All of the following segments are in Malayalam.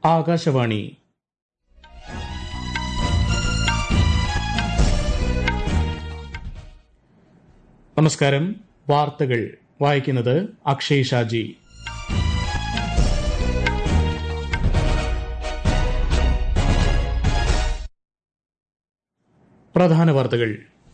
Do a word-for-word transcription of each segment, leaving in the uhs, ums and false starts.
ആകാശവാണി. നമസ്കാരം. വാർത്തകൾ വായിക്കുന്നത് അക്ഷയ് ഷാജി. പ്രധാന വാർത്തകൾ.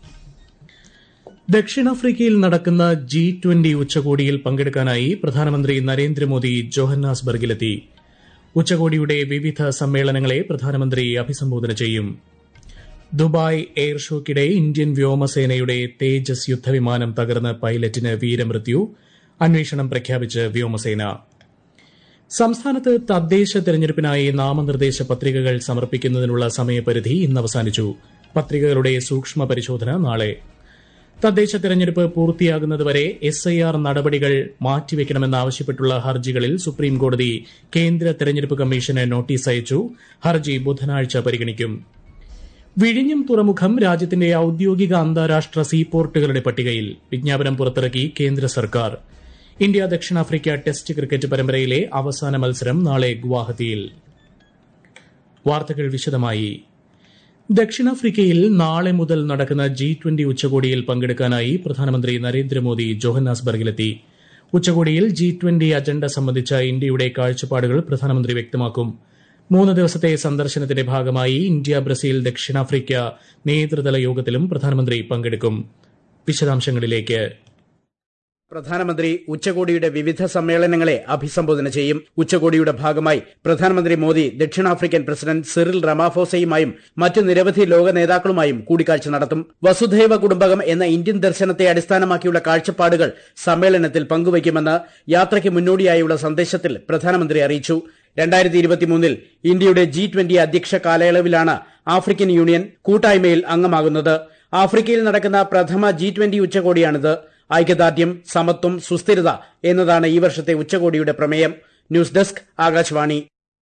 ദക്ഷിണാഫ്രിക്കയിൽ നടക്കുന്ന ജി ട്വന്റി ഉച്ചകോടിയിൽ പങ്കെടുക്കാനായി പ്രധാനമന്ത്രി നരേന്ദ്രമോദി ജോഹന്നാസ്ബർഗിലെത്തി. ഉച്ചകോടിയുടെ വിവിധ സമ്മേളനങ്ങളെ പ്രധാനമന്ത്രി അഭിസംബോധന ചെയ്യും. ദുബായ് എയർ ഷോയ്ക്കിടെ ഇന്ത്യൻ വ്യോമസേനയുടെ തേജസ് യുദ്ധവിമാനം തകർന്ന് പൈലറ്റിന് വീരമൃത്യു. അന്വേഷണം പ്രഖ്യാപിച്ച് വ്യോമസേന. സംസ്ഥാനത്ത് തദ്ദേശ തെരഞ്ഞെടുപ്പിനായി നാമനിർദ്ദേശ പത്രികകൾ സമർപ്പിക്കുന്നതിനുള്ള സമയപരിധി ഇന്ന് അവസാനിച്ചു. പത്രികകളുടെ സൂക്ഷ്മ പരിശോധന നാളെ. തദ്ദേശ തെരഞ്ഞെടുപ്പ് പൂർത്തിയാകുന്നതുവരെ എസ് ഐ ആർ നടപടികൾ മാറ്റിവെക്കണമെന്നാവശ്യപ്പെട്ടുള്ള ഹർജികളിൽ സുപ്രീംകോടതി കേന്ദ്ര തെരഞ്ഞെടുപ്പ് കമ്മീഷന് നോട്ടീസ് അയച്ചു. ഹർജി ബുധനാഴ്ച പരിഗണിക്കും. വിഴിഞ്ഞം തുറമുഖം രാജ്യത്തിന്റെ ഔദ്യോഗിക അന്താരാഷ്ട്ര സീപോർട്ടുകളുടെ പട്ടികയിൽ. വിജ്ഞാപനം പുറത്തിറക്കി കേന്ദ്ര സർക്കാർ. ഇന്ത്യ ദക്ഷിണാഫ്രിക്ക ടെസ്റ്റ് ക്രിക്കറ്റ് പരമ്പരയിലെ അവസാന മത്സരം നാളെ ഗുവാഹത്തിയിൽ. വാർത്തകൾ വിശദമായി. ദക്ഷിണാഫ്രിക്കയിൽ നാളെ മുതൽ നടക്കുന്ന ജി ട്വന്റി ഉച്ചകോടിയിൽ പങ്കെടുക്കാനായി പ്രധാനമന്ത്രി നരേന്ദ്രമോദി ജോഹന്നാസ്ബർഗിലെത്തി. ഉച്ചകോടിയിൽ ജി ട്വന്റി അജണ്ട സംബന്ധിച്ച ഇന്ത്യയുടെ കാഴ്ചപ്പാടുകൾ പ്രധാനമന്ത്രി വ്യക്തമാക്കും. മൂന്ന് ദിവസത്തെ സന്ദർശനത്തിന്റെ ഭാഗമായി ഇന്ത്യ, ബ്രസീൽ, ദക്ഷിണാഫ്രിക്ക നേതൃതല യോഗത്തിലും പ്രധാനമന്ത്രി പങ്കെടുക്കും. വിശദാംശങ്ങളിലേക്ക്. പ്രധാനമന്ത്രി ഉച്ചകോടിയുടെ വിവിധ സമ്മേളനങ്ങളെ അഭിസംബോധന ചെയ്യും. ഉച്ചകോടിയുടെ ഭാഗമായി പ്രധാനമന്ത്രി മോദി ദക്ഷിണാഫ്രിക്കൻ പ്രസിഡന്റ് സിറിൽ റമാഫോസയുമായും മറ്റ് നിരവധി ലോക നേതാക്കളുമായും കൂടിക്കാഴ്ച നടത്തും. വസുധൈവ കുടുംബകം എന്ന ഇന്ത്യൻ ദർശനത്തെ അടിസ്ഥാനമാക്കിയുള്ള കാഴ്ചപ്പാടുകൾ സമ്മേളനത്തിൽ പങ്കുവയ്ക്കുമെന്ന് യാത്രയ്ക്ക് മുന്നോടിയായുള്ള സന്ദേശത്തിൽ പ്രധാനമന്ത്രി അറിയിച്ചു. രണ്ടായിരത്തി ഇരുപത്തിമൂന്നിൽ ഇന്ത്യയുടെ ജി ട്വന്റി അധ്യക്ഷ കാലയളവിലാണ് ആഫ്രിക്കൻ യൂണിയൻ കൂട്ടായ്മയിൽ അംഗമാകുന്നത്. ആഫ്രിക്കയിൽ നടക്കുന്ന പ്രഥമ ജി ട്വന്റി ഉച്ചകോടിയാണിത്. ഐക്യദാർഢ്യം, സമത്വം, സുസ്ഥിരത എന്നതാണ് ഈ വർഷത്തെ ഉച്ചകോടിയുടെ പ്രമേയം. News desk, Akashvani.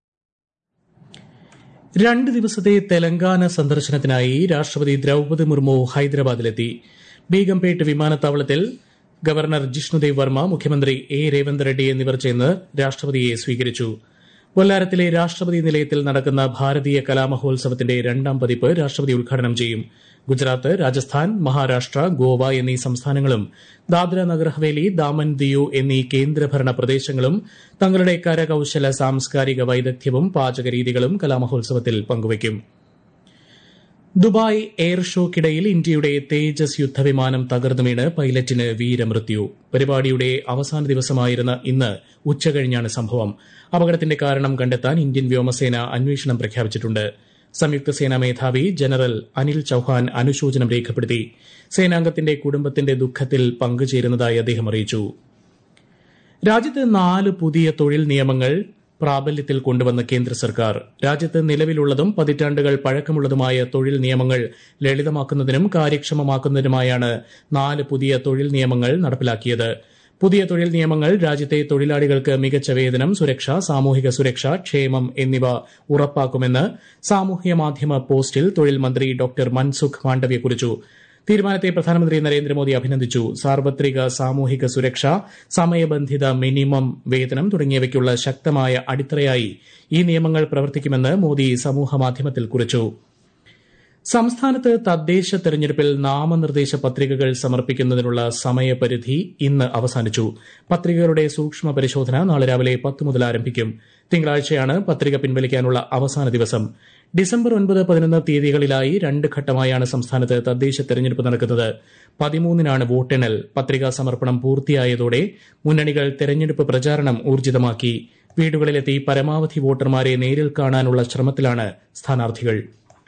രണ്ട് ദിവസത്തെ തെലങ്കാന സന്ദർശനത്തിനായി രാഷ്ട്രപതി ദ്രൌപദി മുർമു ഹൈദരാബാദിലെത്തി. ബീഗംപേട്ട് വിമാനത്താവളത്തിൽ ഗവർണർ ജിഷ്ണുദേവ് വർമ്മ, മുഖ്യമന്ത്രി എ രേവന്ത് റെഡ്ഡി എന്നിവർ ചേർന്ന് രാഷ്ട്രപതിയെ സ്വീകരിച്ചു. ബൊല്ലാരത്തിലെ രാഷ്ട്രപതി നിലയത്തിൽ നടക്കുന്ന ഭാരതീയ കലാമഹോത്സവത്തിന്റെ രണ്ടാം പതിപ്പ് രാഷ്ട്രപതി ഉദ്ഘാടനം ചെയ്യും. ഗുജറാത്ത്, രാജസ്ഥാൻ, മഹാരാഷ്ട്ര, ഗോവ എന്നീ സംസ്ഥാനങ്ങളും ദാദ്ര നഗർ ഹവേലി, ദാമൻ ദിയു എന്നീ കേന്ദ്രഭരണ പ്രദേശങ്ങളും തങ്ങളുടെ കരകൌശല സാംസ്കാരിക വൈദഗ്ധ്യവും പാചകരീതികളും കലാമഹോത്സവത്തിൽ പങ്കുവയ്ക്കും. ദുബായ് എയർ ഷോയ്ക്കിടയിൽ ഇന്ത്യയുടെ തേജസ് യുദ്ധവിമാനം തകർന്നു വീണ് പൈലറ്റിന് വീരമൃത്യു. പരിപാടിയുടെ അവസാന ദിവസമായിരുന്ന ഇന്ന് ഉച്ചകഴിഞ്ഞാണ് സംഭവം. അപകടത്തിന്റെ കാരണം കണ്ടെത്താൻ ഇന്ത്യൻ വ്യോമസേന അന്വേഷണം പ്രഖ്യാപിച്ചിട്ടുണ്ട്. സംയുക്ത സേനാ മേധാവി ജനറൽ അനിൽ ചൌഹാൻ അനുശോചനം രേഖപ്പെടുത്തി. സേനാംഗത്തിന്റെ കുടുംബത്തിന്റെ ദുഃഖത്തിൽ പങ്കുചേരുന്നതായി അദ്ദേഹം അറിയിച്ചു. രാജ്യത്ത് നാല് പുതിയ തൊഴിൽ നിയമങ്ങൾ പ്രാബല്യത്തിൽ കൊണ്ടുവന്ന കേന്ദ്ര സർക്കാർ. രാജ്യത്ത് നിലവിലുള്ളതും പതിറ്റാണ്ടുകൾ പഴക്കമുള്ളതുമായ തൊഴിൽ നിയമങ്ങൾ ലളിതമാക്കുന്നതിനും കാര്യക്ഷമമാക്കുന്നതിനുമായാണ് നാല് പുതിയ തൊഴിൽ നിയമങ്ങൾ നടപ്പിലാക്കിയത്. പുതിയ തൊഴിൽ നിയമങ്ങൾ രാജ്യത്തെ തൊഴിലാളികൾക്ക് മികച്ച വേതനം, സുരക്ഷ, സാമൂഹിക സുരക്ഷ, ക്ഷേമം എന്നിവ ഉറപ്പാക്കുമെന്ന് സാമൂഹ്യ മാധ്യമ പോസ്റ്റിൽ തൊഴിൽ മന്ത്രി ഡോക്ടർ മൻസുഖ് മാണ്ഡവ്യ കുറിച്ചു. തീരുമാനത്തെ പ്രധാനമന്ത്രി നരേന്ദ്രമോദി അഭിനന്ദിച്ചു. സാർവത്രിക സാമൂഹിക സുരക്ഷ, സമയബന്ധിത മിനിമം വേതനം തുടങ്ങിയവയ്ക്കുള്ള ശക്തമായ അടിത്തറയായി ഈ നിയമങ്ങൾ പ്രവർത്തിക്കുമെന്ന് മോദി സമൂഹമാധ്യമത്തിൽ കുറിച്ചു. സംസ്ഥാനത്ത് തദ്ദേശ തെരഞ്ഞെടുപ്പിൽ നാമനിർദ്ദേശ പത്രികകൾ സമർപ്പിക്കുന്നതിനുള്ള സമയപരിധി ഇന്ന് അവസാനിച്ചു. പത്രികകളുടെ സൂക്ഷ്മ പരിശോധന നാളെ രാവിലെ പത്ത് മുതൽ ആരംഭിക്കും. തിങ്കളാഴ്ചയാണ് പത്രിക പിൻവലിക്കാനുള്ള അവസാന ദിവസം. ഡിസംബർ ഒൻപത്, പതിനൊന്ന് തീയതികളിലായി രണ്ട് ഘട്ടമായാണ് സംസ്ഥാനത്ത് തദ്ദേശ തെരഞ്ഞെടുപ്പ് നടക്കുന്നത്. പതിമൂന്നിനാണ് വോട്ടെണ്ണൽ. പത്രികാ സമർപ്പണം പൂർത്തിയായതോടെ മുന്നണികൾ തെരഞ്ഞെടുപ്പ് പ്രചാരണം ഊർജിതമാക്കി. വീടുകളിലെത്തി പരമാവധി വോട്ടർമാരെ നേരിൽ കാണാനുള്ള ശ്രമത്തിലാണ് സ്ഥാനാർത്ഥികൾ.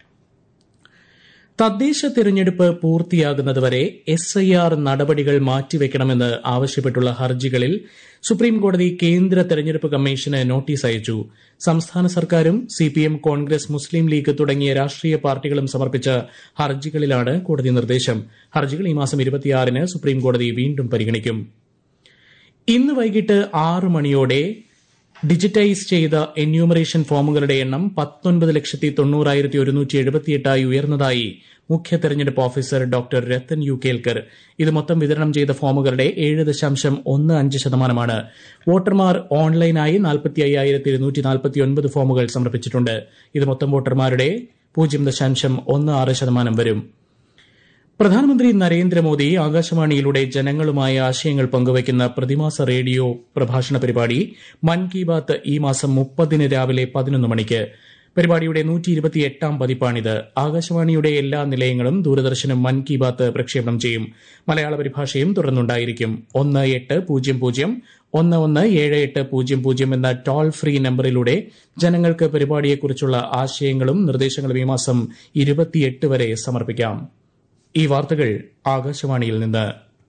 തദ്ദേശ തെരഞ്ഞെടുപ്പ് പൂർത്തിയാകുന്നതുവരെ എസ് ഐ ആർ നടപടികൾ മാറ്റിവെക്കണമെന്ന് ആവശ്യപ്പെട്ടുള്ള ഹർജികളിൽ സുപ്രീംകോടതി കേന്ദ്ര തെരഞ്ഞെടുപ്പ് കമ്മീഷന് നോട്ടീസ് അയച്ചു. സംസ്ഥാന സർക്കാരും സിപിഎം, കോൺഗ്രസ്, മുസ്ലിം ലീഗ് തുടങ്ങിയ രാഷ്ട്രീയ പാർട്ടികളും സമർപ്പിച്ച ഹർജികളിലാണ് കോടതി നിർദ്ദേശം. ഹർജികൾ ഈ മാസം ഇരുപത്തിയാറിന് സുപ്രീംകോടതി വീണ്ടും പരിഗണിക്കും. ഇന്ന് വൈകിട്ട് ആറ് മണിയോടെ ഡിജിറ്റൈസ് ചെയ്ത എന്യൂമറേഷൻ ഫോമുകളുടെ എണ്ണം പത്തൊൻപത് ലക്ഷത്തി തൊണ്ണൂറായിരത്തി ഒരുന്നൂറ്റി എഴുപത്തിയെട്ടായി ഉയർന്നതായി മുഖ്യ തെരഞ്ഞെടുപ്പ് officer doctor Rathan U Kelkar. ഇത് മൊത്തം വിതരണം ചെയ്ത ഫോമുകളുടെ ഏഴ് ദശാംശം ഒന്ന് അഞ്ച് ശതമാനമാണ്. വോട്ടർമാർ ഓൺലൈനായി നാൽപ്പത്തി അയ്യായിരത്തി ഇരുന്നൂറ്റി നാൽപ്പത്തിയൊൻപത് ഫോമുകൾ സമർപ്പിച്ചിട്ടുണ്ട്. ഇത് മൊത്തം വോട്ടർമാരുടെ പൂജ്യം ദശാംശം ഒന്ന് ആറ് ശതമാനം വരും. പ്രധാനമന്ത്രി നരേന്ദ്രമോദി ആകാശവാണിയിലൂടെ ജനങ്ങളുമായി ആശയങ്ങൾ പങ്കുവയ്ക്കുന്ന പ്രതിമാസ റേഡിയോ പ്രഭാഷണ പരിപാടി മൻ കി ബാത്ത് ഈ മാസം മുപ്പതിന് രാവിലെ പതിനൊന്ന് മണിക്ക്. പരിപാടിയുടെ നൂറ്റി ഇരുപത്തിയെട്ടാം പതിപ്പാണിത്. ആകാശവാണിയുടെ എല്ലാ നിലയങ്ങളും ദൂരദർശനും മൻ കി ബാത്ത് പ്രക്ഷേപണം ചെയ്യും. മലയാള പരിഭാഷയും തുടർന്നുണ്ടായിരിക്കും. ഒന്ന് എട്ട് പൂജ്യം പൂജ്യം ഒന്ന് ഒന്ന് ഏഴ് എട്ട് പൂജ്യം പൂജ്യം എന്ന ടോൾ ഫ്രീ നമ്പറിലൂടെ ജനങ്ങൾക്ക് പരിപാടിയെക്കുറിച്ചുള്ള ആശയങ്ങളും നിർദ്ദേശങ്ങളും ഈ മാസം ഇരുപത്തിയെട്ട് വരെ സമർപ്പിക്കാം. ഈ വാർത്തകൾ ആകാശവാണിയിൽ നിന്ന്.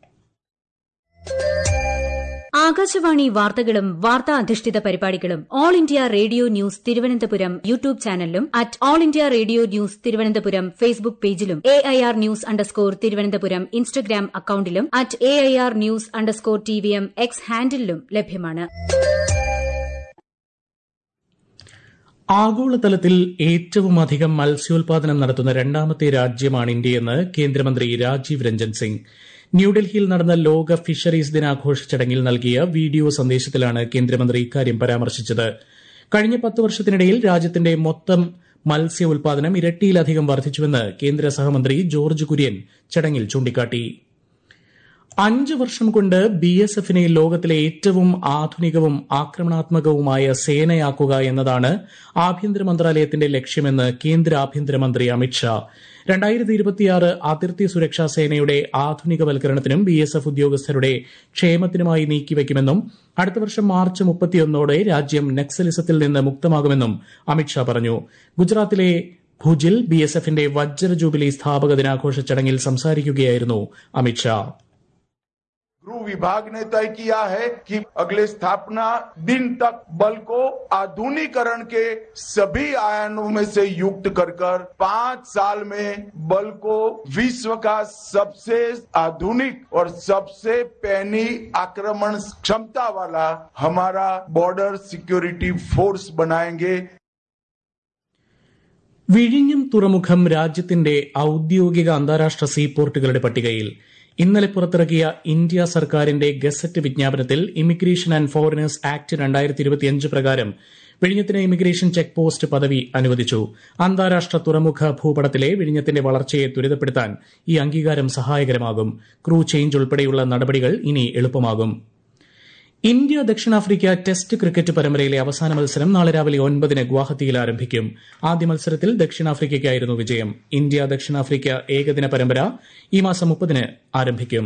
ആകാശവാണി വാർത്തകളും വാർത്താ അധിഷ്ഠിത പരിപാടികളും All India Radio News Thiruvananthapuram YouTube ചാനലിലും at All India Radio News Thiruvananthapuram Facebook പേജിലും A I R news underscore Thiruvananthapuram Instagram അക്കൌണ്ടിലും at A I R news underscore T V M X ഹാൻഡിലും ലഭ്യമാണ്. ആഗോളതലത്തിൽ ഏറ്റവുമധികം മത്സ്യോൽപാദനം നടത്തുന്ന രണ്ടാമത്തെ രാജ്യമാണ് ഇന്ത്യയെന്ന് കേന്ദ്രമന്ത്രി രാജീവ് രഞ്ജൻ സിംഗ്. ന്യൂഡൽഹിയിൽ നടന്ന ലോക ഫിഷറീസ് ദിനാഘോഷ ചടങ്ങിൽ നൽകിയ വീഡിയോ സന്ദേശത്തിലാണ് കേന്ദ്രമന്ത്രി ഇക്കാര്യം പരാമർശിച്ചത്. കഴിഞ്ഞ പത്ത് വർഷത്തിനിടയിൽ രാജ്യത്തിന്റെ മൊത്തം മത്സ്യ ഉൽപാദനം ഇരട്ടിയിലധികം വർദ്ധിച്ചുവെന്ന് കേന്ദ്ര സഹമന്ത്രി ജോർജ് കുര്യൻ ചടങ്ങിൽ ചൂണ്ടിക്കാട്ടി. അഞ്ച് വർഷം കൊണ്ട് ബി എസ് എഫിനെ ലോകത്തിലെ ഏറ്റവും ആധുനികവും ആക്രമണാത്മകവുമായ സേനയാക്കുക എന്നതാണ് ആഭ്യന്തര മന്ത്രാലയത്തിന്റെ ലക്ഷ്യമെന്ന് കേന്ദ്ര ആഭ്യന്തരമന്ത്രി അമിത്ഷാ. രണ്ടായിരത്തി ഇരുപത്തിയാറ് അതിർത്തി സുരക്ഷാ സേനയുടെ ആധുനികവൽക്കരണത്തിനും ബി എസ് എഫ് ഉദ്യോഗസ്ഥരുടെ ക്ഷേമത്തിനുമായി നീക്കിവയ്ക്കുമെന്നും അടുത്ത വർഷം മാർച്ച് മുപ്പത്തിയൊന്നോടെ രാജ്യം നക്സലിസത്തിൽ നിന്ന് മുക്തമാകുമെന്നും അമിത്ഷാ പറഞ്ഞു. ഗുജറാത്തിലെ ഭുജിൽ ബി എസ് എഫിന്റെ വജ്ര ജൂബിലി സ്ഥാപക ദിനാഘോഷ ചടങ്ങിൽ സംസാരിക്കുകയായിരുന്നു അമിത്ഷാ. गृह विभाग ने तय किया है कि अगले स्थापना दिन तक बल को आधुनिकीकरण के सभी आयामों में से युक्त कर कर पांच साल में बल को विश्व का सबसे आधुनिक और सबसे पैनी आक्रमण क्षमता वाला हमारा बॉर्डर सिक्योरिटी फोर्स बनाएंगे. വിഴിഞ്ഞം തുറമുഖം രാജ്യത്തിന്റെ ഔദ്യോഗിക അന്താരാഷ്ട്ര സീപോർട്ടുകളുടെ പട്ടികയിൽ. ഇന്നലെ പുറത്തിറക്കിയ ഇന്ത്യ സർക്കാരിന്റെ ഗസറ്റ് വിജ്ഞാപനത്തിൽ ഇമിഗ്രേഷൻ ആൻഡ് ഫോറിനേഴ്സ് ആക്ട് രണ്ടായിരത്തി ഇരുപത്തിയഞ്ച് പ്രകാരം വിഴിഞ്ഞത്തിന് ഇമിഗ്രേഷൻ ചെക്ക് പോസ്റ്റ് പദവി അനുവദിച്ചു. അന്താരാഷ്ട്ര തുറമുഖ ഭൂപടത്തിലെ വിഴിഞ്ഞത്തിന്റെ വളർച്ചയെ ത്വരിതപ്പെടുത്താൻ ഈ അംഗീകാരം സഹായകരമാകും. ക്രൂ ചേഞ്ച് ഉൾപ്പെടെയുള്ള നടപടികൾ ഇനി എളുപ്പമാകും. ഇന്ത്യ ദക്ഷിണാഫ്രിക്ക ടെസ്റ്റ് ക്രിക്കറ്റ് പരമ്പരയിലെ അവസാന മത്സരം നാളെ രാവിലെ ഒൻപതിന് ഗുവാഹത്തിയിൽ ആരംഭിക്കും. ആദ്യ മത്സരത്തിൽ ദക്ഷിണാഫ്രിക്കയ്ക്കായിരുന്നു വിജയം. ഇന്ത്യ ദക്ഷിണാഫ്രിക്ക ഏകദിന പരമ്പര ഈ മാസം മുപ്പതിന് ആരംഭിക്കും.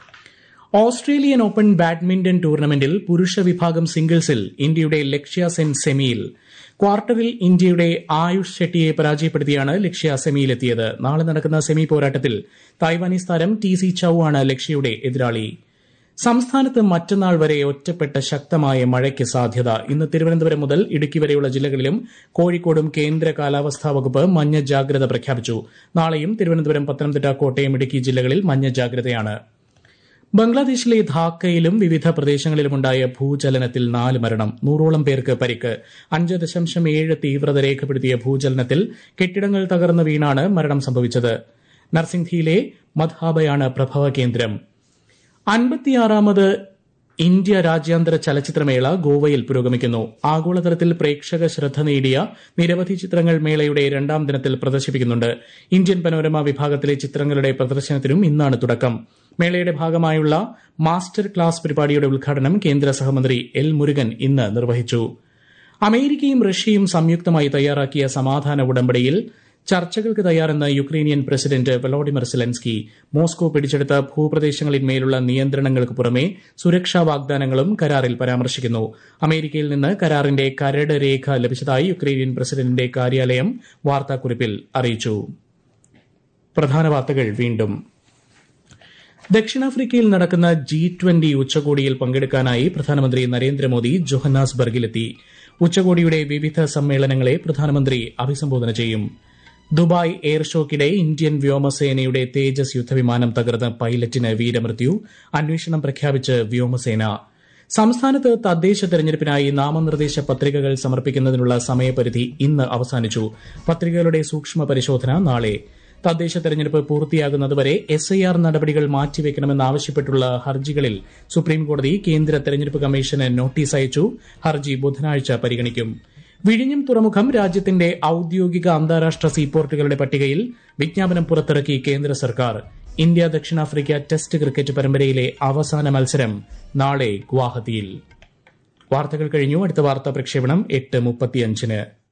ഓസ്ട്രേലിയൻ ഓപ്പൺ ബാഡ്മിന്റൺ ടൂർണമെന്റിൽ പുരുഷ വിഭാഗം സിംഗിൾസിൽ ഇന്ത്യയുടെ ലക്ഷ്യ സെൻ സെമിയിൽ. ക്വാർട്ടറിൽ ഇന്ത്യയുടെ ആയുഷ് ഷെട്ടിയെ പരാജയപ്പെടുത്തിയാണ് ലക്ഷ്യ സെമിയിലെത്തിയത്. നാളെ നടക്കുന്ന സെമി പോരാട്ടത്തിൽ തായ്വാനീസ് താരം ടി സി ചൌ ആണ് ലക്ഷ്യയുടെ എതിരാളി. സംസ്ഥാനത്ത് മറ്റന്നാൾ വരെ ഒറ്റപ്പെട്ട ശക്തമായ മഴയ്ക്ക് സാധ്യത. ഇന്ന് തിരുവനന്തപുരം മുതൽ ഇടുക്കി വരെയുള്ള ജില്ലകളിലും കോഴിക്കോടും കേന്ദ്ര കാലാവസ്ഥാ വകുപ്പ് മഞ്ഞ ജാഗ്രത പ്രഖ്യാപിച്ചു. നാളെയും തിരുവനന്തപുരം, പത്തനംതിട്ട, കോട്ടയം, ഇടുക്കി ജില്ലകളിൽ മഞ്ഞ ജാഗ്രതയാണ്. ബംഗ്ലാദേശിലെ ധാക്കയിലും വിവിധ പ്രദേശങ്ങളിലുമുണ്ടായ ഭൂചലനത്തിൽ നാല് മരണം, നൂറോളം പേർക്ക് പരിക്ക്. അഞ്ച് ദശാംശം ഏഴ് തീവ്രത രേഖപ്പെടുത്തിയ ഭൂചലനത്തിൽ കെട്ടിടങ്ങൾ തകർന്ന് വീണാണ് മരണം സംഭവിച്ചത്. നർസിംഗ്ഹിയിലെ മദ്ഹാബയാണ് പ്രഭവ കേന്ദ്രം. അൻപത്തിയാറാമത് ഇന്ത്യ രാജ്യാന്തര ചലച്ചിത്രമേള ഗോവയിൽ പുരോഗമിക്കുന്നു. ആഗോളതലത്തിൽ പ്രേക്ഷക ശ്രദ്ധ നേടിയ നിരവധി ചിത്രങ്ങൾ മേളയുടെ രണ്ടാം ദിനത്തിൽ പ്രദർശിപ്പിക്കുന്നുണ്ട്. ഇന്ത്യൻ പനോരമ വിഭാഗത്തിലെ ചിത്രങ്ങളുടെ പ്രദർശനത്തിനും ഇന്നാണ് തുടക്കം. മേളയുടെ ഭാഗമായുള്ള മാസ്റ്റർ ക്ലാസ് പരിപാടിയുടെ ഉദ്ഘാടനം കേന്ദ്ര സഹമന്ത്രി എൽ മുരുകൻ ഇന്ന് നിർവഹിച്ചു. അമേരിക്കയും റഷ്യയും സംയുക്തമായി തയ്യാറാക്കിയ സമാധാന ഉടമ്പടിയിൽ ചർച്ചകൾക്ക് തയ്യാറെന്ന് Ukrainian president Volodymyr Zelensky. Moscow പിടിച്ചെടുത്ത ഭൂപ്രദേശങ്ങളിന്മേലുള്ള നിയന്ത്രണങ്ങൾക്ക് പുറമെ സുരക്ഷാ വാഗ്ദാനങ്ങളും കരാറിൽ പരാമർശിക്കുന്നു. അമേരിക്കയിൽ നിന്ന് കരാറിന്റെ കരട് രേഖ ലഭിച്ചതായി യുക്രൈനിയൻ പ്രസിഡന്റിന്റെ കാര്യാലയം വാർത്താക്കുറിപ്പിൽ അറിയിച്ചു. പ്രധാന വാർത്തകൾ വീണ്ടും. ദക്ഷിണാഫ്രിക്കയിൽ നടക്കുന്ന ജി ട്വന്റി ഉച്ചകോടിയിൽ പങ്കെടുക്കാനായി പ്രധാനമന്ത്രി നരേന്ദ്രമോദി ജോഹന്നാസ്ബർഗിലെത്തി. ഉച്ചകോടിയുടെ വിവിധ സമ്മേളനങ്ങളെ പ്രധാനമന്ത്രി അഭിസംബോധന ചെയ്യും. ദുബായ് എയർ ഷോയ്ക്കിടെ ഇന്ത്യൻ വ്യോമസേനയുടെ തേജസ് യുദ്ധവിമാനം തകർന്ന് പൈലറ്റിന് വീരമൃത്യു. അന്വേഷണം പ്രഖ്യാപിച്ച് വ്യോമസേന. സംസ്ഥാനത്ത് തദ്ദേശ തെരഞ്ഞെടുപ്പിനായി നാമനിർദ്ദേശ പത്രികകൾ സമർപ്പിക്കുന്നതിനുള്ള സമയപരിധി ഇന്ന് അവസാനിച്ചു. പത്രികകളുടെ സൂക്ഷ്മ പരിശോധന നാളെ. തദ്ദേശ തെരഞ്ഞെടുപ്പ് പൂർത്തിയാകുന്നതുവരെ എസ് ഐ ആർ നടപടികൾ മാറ്റിവെക്കണമെന്നാവശ്യപ്പെട്ടുള്ള ഹർജികളിൽ സുപ്രീംകോടതി കേന്ദ്ര തെരഞ്ഞെടുപ്പ് കമ്മീഷന് നോട്ടീസ് അയച്ചു. ഹർജി ബുധനാഴ്ച പരിഗണിക്കും. വിഴിഞ്ഞം തുറമുഖം രാജ്യത്തിന്റെ ഔദ്യോഗിക അന്താരാഷ്ട്ര സീപോർട്ടുകളുടെ പട്ടികയിൽ വിജ്ഞാപനം പുറത്തിറക്കി കേന്ദ്ര സർക്കാർ. ഇന്ത്യ ദക്ഷിണാഫ്രിക്ക ടെസ്റ്റ് ക്രിക്കറ്റ് പരമ്പരയിലെ അവസാന മത്സരം നാളെ ഗുവാഹത്തിയിൽ. വാർത്തകൾ കഴിഞ്ഞു. അടുത്ത വാർത്താ പ്രക്ഷേപണം എട്ട് മുപ്പത്തിയഞ്ചിന്.